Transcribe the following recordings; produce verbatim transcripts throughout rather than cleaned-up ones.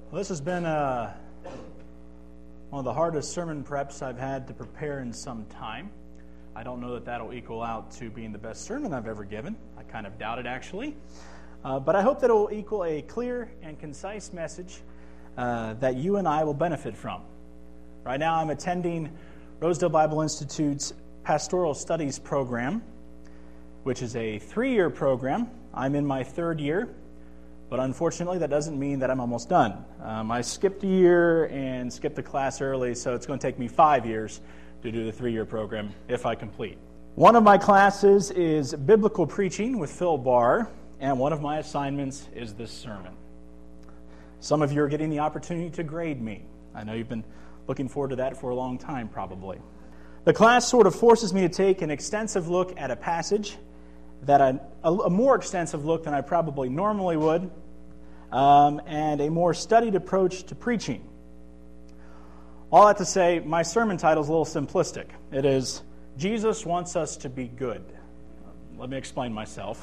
Well, this has been uh, one of the hardest sermon preps I've had to prepare in some time. I don't know that that'll equal out to being the best sermon I've ever given. I kind of doubt it, actually. Uh, but I hope that it will equal a clear and concise message uh, that you and I will benefit from. Right now I'm attending Rosedale Bible Institute's Pastoral Studies program, which is a three-year program. I'm in my third year. But unfortunately, that doesn't mean that I'm almost done. Um, I skipped a year and skipped the class early, so it's going to take me five years to do the three-year program if I complete. One of my classes is Biblical Preaching with Phil Barr, and one of my assignments is this sermon. Some of you are getting the opportunity to grade me. I know you've been looking forward to that for a long time, probably. The class sort of forces me to take an extensive look at a passage, that I, a, a more extensive look than I probably normally would, um, and a more studied approach to preaching. All that to say, my sermon title is a little simplistic. It is, Jesus Wants Us to Be Good. Let me explain myself.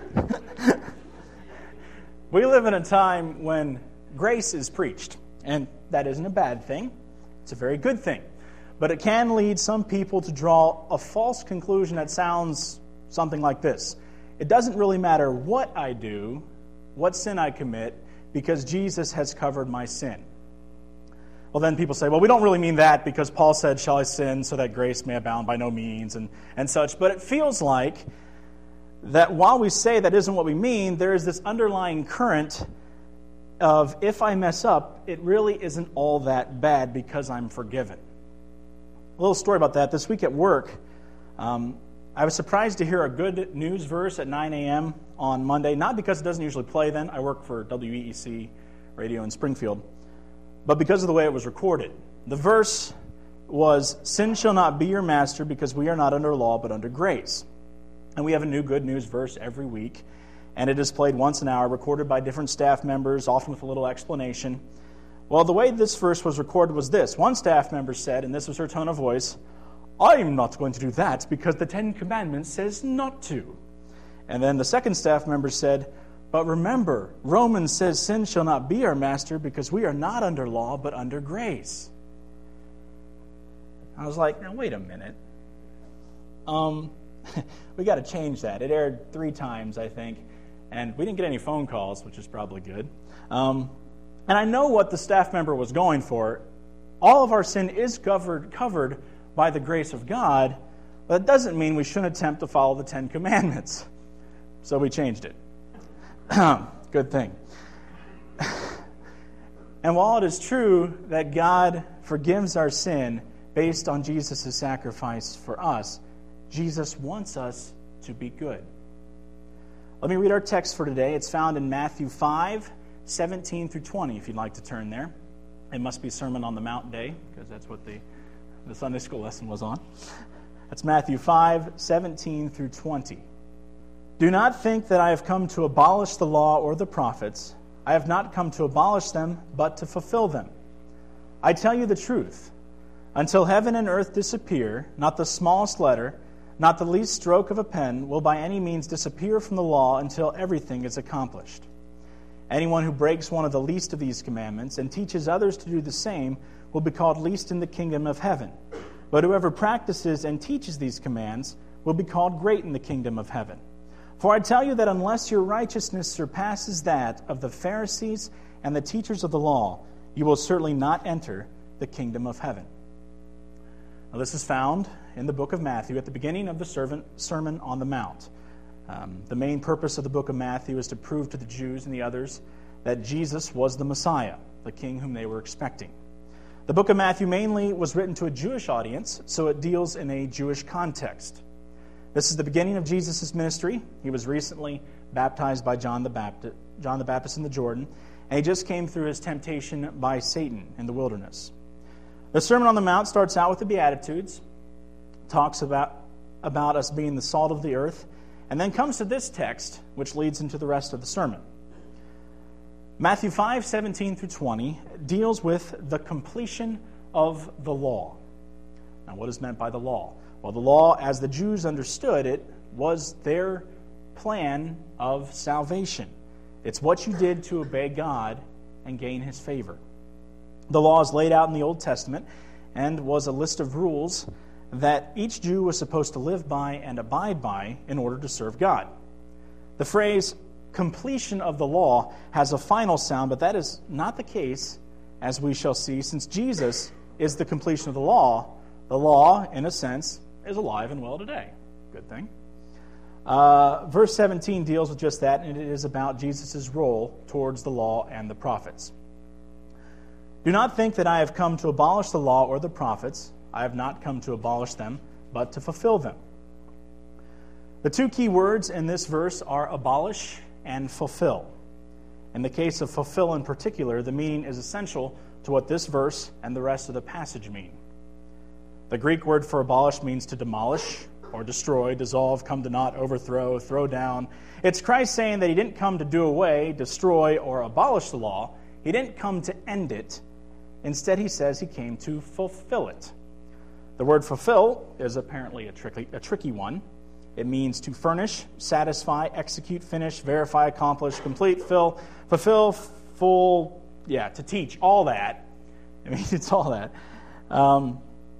We live in a time when grace is preached, and that isn't a bad thing. It's a very good thing. But it can lead some people to draw a false conclusion that sounds something like this. It doesn't really matter what I do, what sin I commit, because Jesus has covered my sin. Well, then people say, well, we don't really mean that because Paul said, shall I sin so that grace may abound? By no means, and, and such. But it feels like that while we say that isn't what we mean, there is this underlying current of if I mess up, it really isn't all that bad because I'm forgiven. A little story about that. This week at work, um, I was surprised to hear a good news verse at nine a.m. on Monday, not because it doesn't usually play then. I work for W E E C radio in Springfield, but because of the way it was recorded. The verse was, sin shall not be your master because we are not under law but under grace. And we have a new good news verse every week, and it is played once an hour, recorded by different staff members, often with a little explanation. Well, the way this verse was recorded was this. One staff member said, and this was her tone of voice, I'm not going to do that because the Ten Commandments says not to. And then the second staff member said, but remember, Romans says sin shall not be our master because we are not under law but under grace. I was like, now wait a minute. Um, we got to change that. It aired three times, I think, and we didn't get any phone calls, which is probably good. Um, and I know what the staff member was going for. All of our sin is covered covered by the grace of God, but it doesn't mean we shouldn't attempt to follow the Ten Commandments. So we changed it. Good thing. And while it is true that God forgives our sin based on Jesus' sacrifice for us, Jesus wants us to be good. Let me read our text for today. It's found in Matthew five, seventeen through twenty, if you'd like to turn there. It must be Sermon on the Mount Day, because that's what the The Sunday school lesson was on. That's Matthew five, seventeen through twenty. Do not think that I have come to abolish the law or the prophets. I have not come to abolish them, but to fulfill them. I tell you the truth. Until heaven and earth disappear, not the smallest letter, not the least stroke of a pen will by any means disappear from the law until everything is accomplished. Anyone who breaks one of the least of these commandments and teaches others to do the same will be called least in the kingdom of heaven. But whoever practices and teaches these commands will be called great in the kingdom of heaven. For I tell you that unless your righteousness surpasses that of the Pharisees and the teachers of the law, you will certainly not enter the kingdom of heaven. Now, this is found in the book of Matthew at the beginning of the Sermon on the Mount. Um, the main purpose of the book of Matthew is to prove to the Jews and the others that Jesus was the Messiah, the king whom they were expecting. The book of Matthew mainly was written to a Jewish audience, so it deals in a Jewish context. This is the beginning of Jesus' ministry. He was recently baptized by John the Baptist, John the Baptist in the Jordan, and he just came through his temptation by Satan in the wilderness. The Sermon on the Mount starts out with the Beatitudes, talks about, about us being the salt of the earth, and then comes to this text, which leads into the rest of the sermon. Matthew five, seventeen through twenty deals with the completion of the law. Now, what is meant by the law? Well, the law, as the Jews understood it, was their plan of salvation. It's what you did to obey God and gain his favor. The law is laid out in the Old Testament and was a list of rules that each Jew was supposed to live by and abide by in order to serve God. The phrase completion of the law has a final sound, but that is not the case, as we shall see, since Jesus is the completion of the law. The law, in a sense, is alive and well today. Good thing. Uh, verse seventeen deals with just that, and it is about Jesus' role towards the law and the prophets. Do not think that I have come to abolish the law or the prophets. I have not come to abolish them, but to fulfill them. The two key words in this verse are abolish and fulfill. In the case of fulfill in particular, the meaning is essential to what this verse and the rest of the passage mean. The Greek word for abolish means to demolish or destroy, dissolve, come to naught, overthrow, throw down. It's Christ saying that he didn't come to do away, destroy, or abolish the law. He didn't come to end it. Instead, he says he came to fulfill it. The word fulfill is apparently a tricky, a tricky one. It means to furnish, satisfy, execute, finish, verify, accomplish, complete, fill, fulfill, full, yeah, to teach, all that. I mean, it's all that. Um,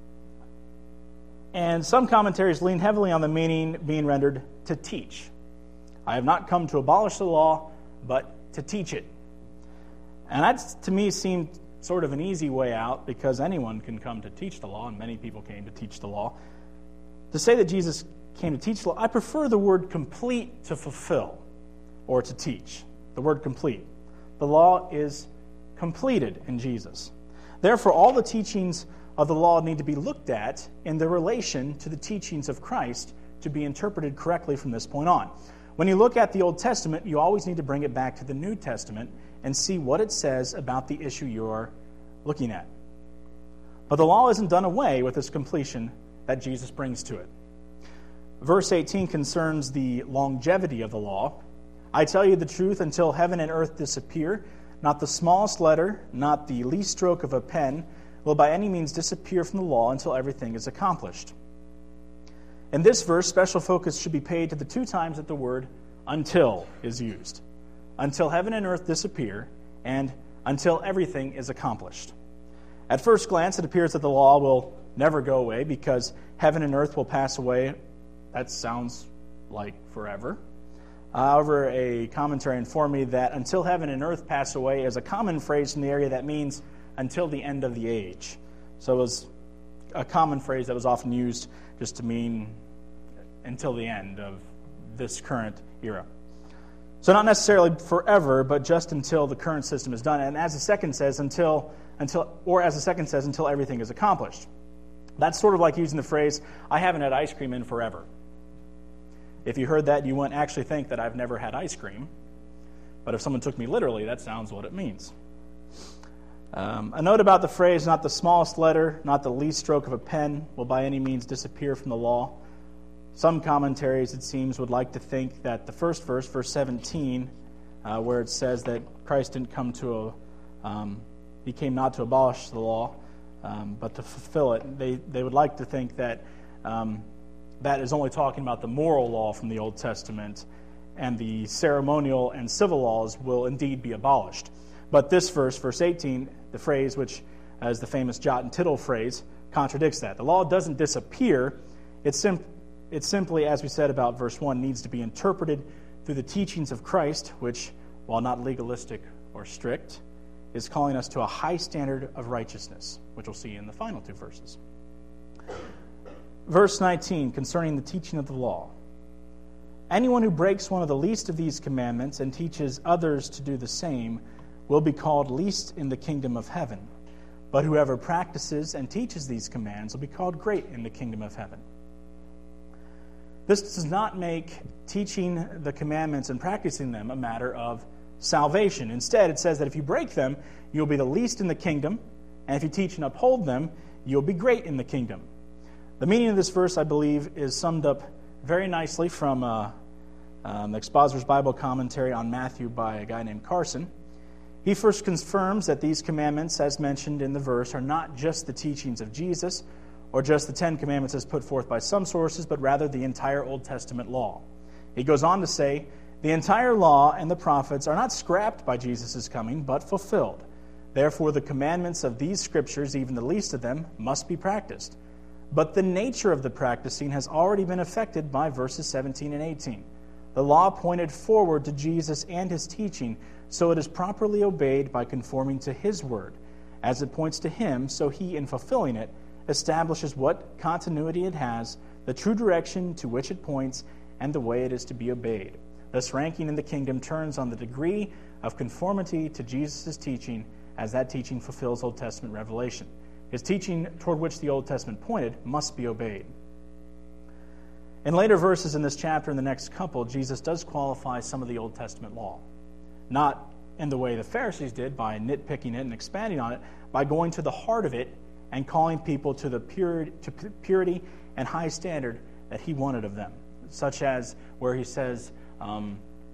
and some commentaries lean heavily on the meaning being rendered to teach. I have not come to abolish the law, but to teach it. And that, to me, seemed sort of an easy way out, because anyone can come to teach the law, and many people came to teach the law. To say that Jesus came to teach the law, I prefer the word complete to fulfill or to teach. The word complete. The law is completed in Jesus. Therefore, all the teachings of the law need to be looked at in their relation to the teachings of Christ to be interpreted correctly from this point on. When you look at the Old Testament, you always need to bring it back to the New Testament and see what it says about the issue you're looking at. But the law isn't done away with this completion that Jesus brings to it. Verse eighteen concerns the longevity of the law. I tell you the truth, until heaven and earth disappear, not the smallest letter, not the least stroke of a pen, will by any means disappear from the law until everything is accomplished. In this verse, special focus should be paid to the two times that the word until is used. Until heaven and earth disappear, and until everything is accomplished. At first glance, it appears that the law will never go away because heaven and earth will pass away. That sounds like forever. However, a commentary informed me that until heaven and earth pass away is a common phrase in the area that means until the end of the age. So it was a common phrase that was often used just to mean until the end of this current era. So not necessarily forever, but just until the current system is done. And as the second says, until, until, or as the second says, until everything is accomplished. That's sort of like using the phrase, I haven't had ice cream in forever. If you heard that, you wouldn't actually think that I've never had ice cream. But if someone took me literally, that sounds what it means. Um, a note about the phrase, not the smallest letter, not the least stroke of a pen, will by any means disappear from the law. Some commentaries, it seems, would like to think that the first verse, verse seventeen, uh, where it says that Christ didn't come to, a, um, he came not to abolish the law, um, but to fulfill it. They they would like to think that um, that is only talking about the moral law from the Old Testament, and the ceremonial and civil laws will indeed be abolished. But this verse, verse eighteen, the phrase which is the famous jot and tittle phrase, contradicts that. The law doesn't disappear. It's simply It simply, as we said about verse one, needs to be interpreted through the teachings of Christ, which, while not legalistic or strict, is calling us to a high standard of righteousness, which we'll see in the final two verses. Verse nineteen, concerning the teaching of the law. Anyone who breaks one of the least of these commandments and teaches others to do the same will be called least in the kingdom of heaven. But whoever practices and teaches these commands will be called great in the kingdom of heaven. This does not make teaching the commandments and practicing them a matter of salvation. Instead, it says that if you break them, you'll be the least in the kingdom, and if you teach and uphold them, you'll be great in the kingdom. The meaning of this verse, I believe, is summed up very nicely from uh, um, the Expositor's Bible Commentary on Matthew by a guy named Carson. He first confirms that these commandments, as mentioned in the verse, are not just the teachings of Jesus, or just the Ten Commandments as put forth by some sources, but rather the entire Old Testament law. He goes on to say, The entire law and the prophets are not scrapped by Jesus' coming, but fulfilled. Therefore, the commandments of these scriptures, even the least of them, must be practiced. But the nature of the practicing has already been affected by verses seventeen and eighteen. The law pointed forward to Jesus and his teaching, so it is properly obeyed by conforming to his word. As it points to him, so he, in fulfilling it, establishes what continuity it has, the true direction to which it points, and the way it is to be obeyed. Thus, ranking in the kingdom turns on the degree of conformity to Jesus' teaching, as that teaching fulfills Old Testament revelation. His teaching toward which the Old Testament pointed must be obeyed. In later verses in this chapter and the next couple, Jesus does qualify some of the Old Testament law. Not in the way the Pharisees did, by nitpicking it and expanding on it, by going to the heart of it and calling people to the purity, to purity and high standard that he wanted of them. Such as where he says, um,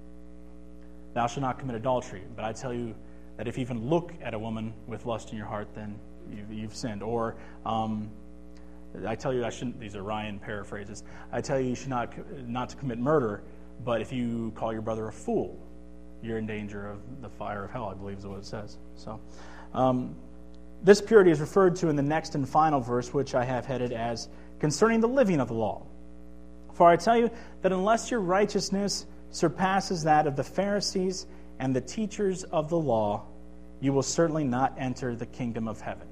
thou shalt not commit adultery. But I tell you that if you even look at a woman with lust in your heart, then you've, you've sinned. Or um, I tell you I shouldn't, these are Ryan paraphrases, I tell you you should not, not to commit murder, but if you call your brother a fool, you're in danger of the fire of hell, I believe is what it says. So, um, this purity is referred to in the next and final verse, which I have headed as concerning the living of the law. For I tell you that unless your righteousness surpasses that of the Pharisees and the teachers of the law, you will certainly not enter the kingdom of heaven.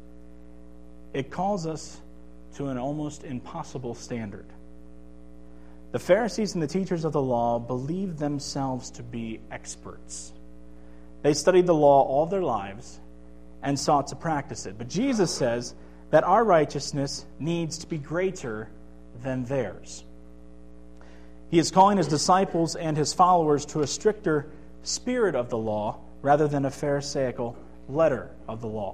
It calls us to an almost impossible standard. The Pharisees and the teachers of the law believed themselves to be experts. They studied the law all their lives and sought to practice it. But Jesus says that our righteousness needs to be greater than theirs. He is calling his disciples and his followers to a stricter spirit of the law rather than a pharisaical letter of the law.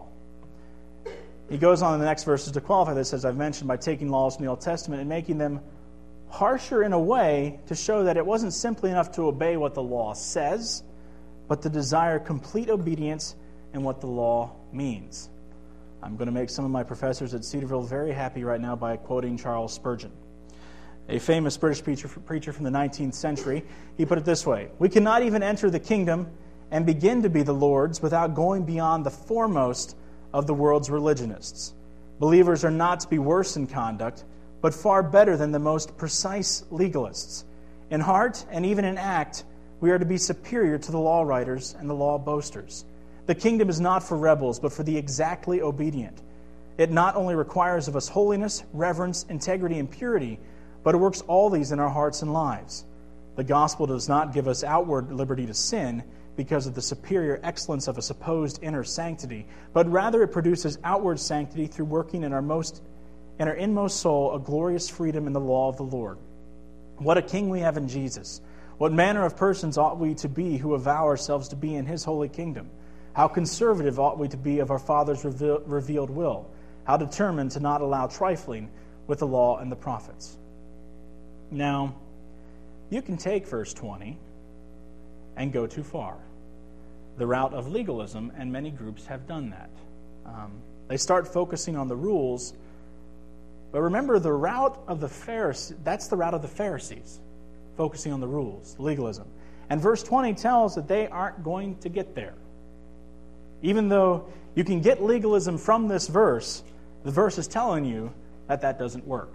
He goes on in the next verses to qualify this, as I've mentioned, by taking laws from the Old Testament and making them harsher in a way to show that it wasn't simply enough to obey what the law says, but to desire complete obedience in what the law means. I'm going to make some of my professors at Cedarville very happy right now by quoting Charles Spurgeon, a famous British preacher, preacher from the nineteenth century. He put it this way: we cannot even enter the kingdom and begin to be the Lord's without going beyond the foremost of the world's religionists. Believers are not to be worse in conduct, but far better than the most precise legalists. In heart and even in act, we are to be superior to the law writers and the law boasters. The kingdom is not for rebels, but for the exactly obedient. It not only requires of us holiness, reverence, integrity, and purity, but it works all these in our hearts and lives. The gospel does not give us outward liberty to sin because of the superior excellence of a supposed inner sanctity, but rather it produces outward sanctity through working in our most in our inmost soul a glorious freedom in the law of the Lord. What a king we have in Jesus! What manner of persons ought we to be who avow ourselves to be in his holy kingdom? How conservative ought we to be of our Father's revealed will? How determined to not allow trifling with the law and the prophets? Now, you can take verse twenty and go too far. The route of legalism, and many groups have done that. Um, they start focusing on the rules, but remember the route of the Pharisees, that's the route of the Pharisees, focusing on the rules, legalism. And verse twenty tells that they aren't going to get there. Even though you can get legalism from this verse, the verse is telling you that that doesn't work.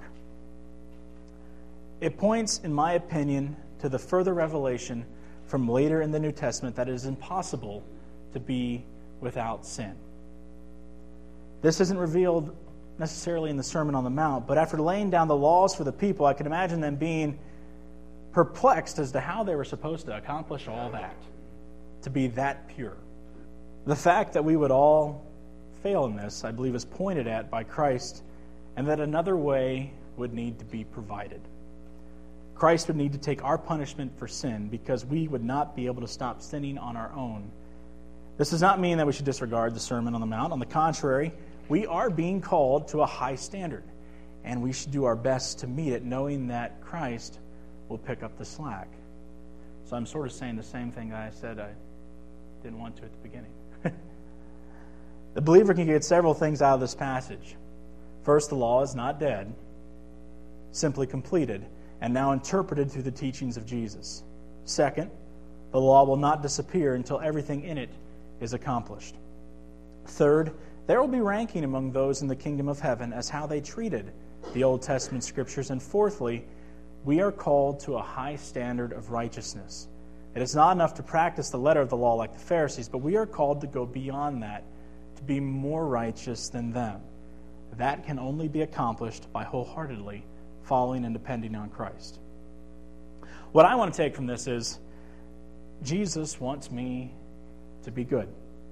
It points, in my opinion, to the further revelation from later in the New Testament that it is impossible to be without sin. This isn't revealed necessarily in the Sermon on the Mount, but after laying down the laws for the people, I can imagine them being perplexed as to how they were supposed to accomplish all that, to be that pure. The fact that we would all fail in this, I believe, is pointed at by Christ, and that another way would need to be provided. Christ would need to take our punishment for sin because we would not be able to stop sinning on our own. This does not mean that we should disregard the Sermon on the Mount. On the contrary, we are being called to a high standard, and we should do our best to meet it, knowing that Christ will pick up the slack. So I'm sort of saying the same thing that I said I didn't want to at the beginning. The believer can get several things out of this passage. First, the law is not dead, simply completed, and now interpreted through the teachings of Jesus. Second, the law will not disappear until everything in it is accomplished. Third, there will be ranking among those in the kingdom of heaven as how they treated the Old Testament scriptures. And fourthly, we are called to a high standard of righteousness. It is not enough to practice the letter of the law like the Pharisees, but we are called to go beyond that, to be more righteous than them. That can only be accomplished by wholeheartedly following and depending on Christ. What I want to take from this is, Jesus wants me to be good.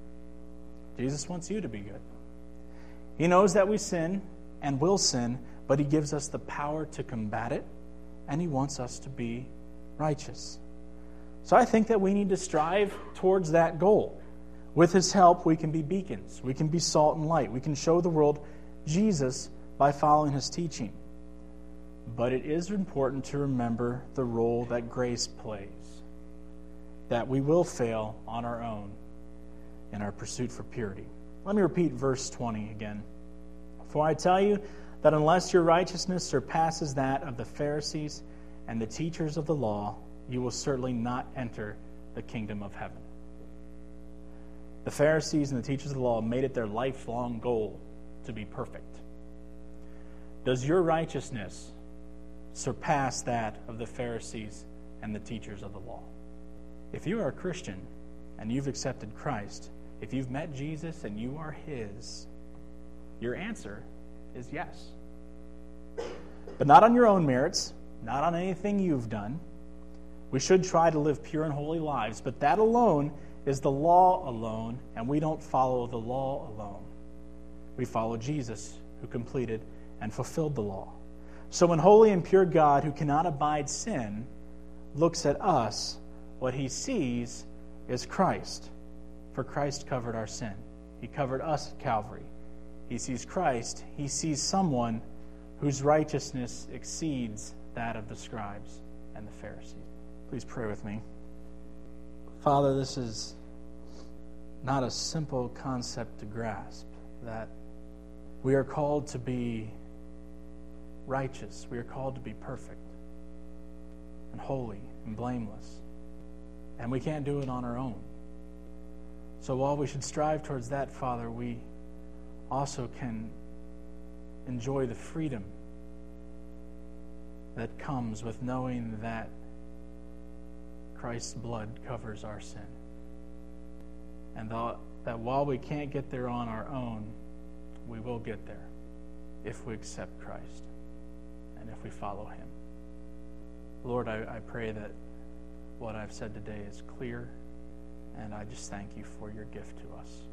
Jesus wants you to be good. He knows that we sin and will sin, but He gives us the power to combat it, and He wants us to be righteous. So I think that we need to strive towards that goal. With His help, we can be beacons. We can be salt and light. We can show the world Jesus by following His teaching. But it is important to remember the role that grace plays, that we will fail on our own in our pursuit for purity. Let me repeat verse twenty again. For I tell you that unless your righteousness surpasses that of the Pharisees and the teachers of the law, you will certainly not enter the kingdom of heaven. The Pharisees and the teachers of the law made it their lifelong goal to be perfect. Does your righteousness surpass that of the Pharisees and the teachers of the law? If you are a Christian and you've accepted Christ, if you've met Jesus and you are His, your answer is yes. But not on your own merits, not on anything you've done. We should try to live pure and holy lives, but that alone is the law alone, and we don't follow the law alone. We follow Jesus, who completed and fulfilled the law. So when holy and pure God, who cannot abide sin, looks at us, what He sees is Christ. For Christ covered our sin. He covered us at Calvary. He sees Christ. He sees someone whose righteousness exceeds that of the scribes and the Pharisees. Please pray with me. Father, this is not a simple concept to grasp, that we are called to be righteous. We are called to be perfect and holy and blameless. And we can't do it on our own. So while we should strive towards that, Father, we also can enjoy the freedom that comes with knowing that Christ's blood covers our sin. And that while we can't get there on our own, we will get there if we accept Christ and if we follow Him. Lord, I, I pray that what I've said today is clear, and I just thank You for Your gift to us.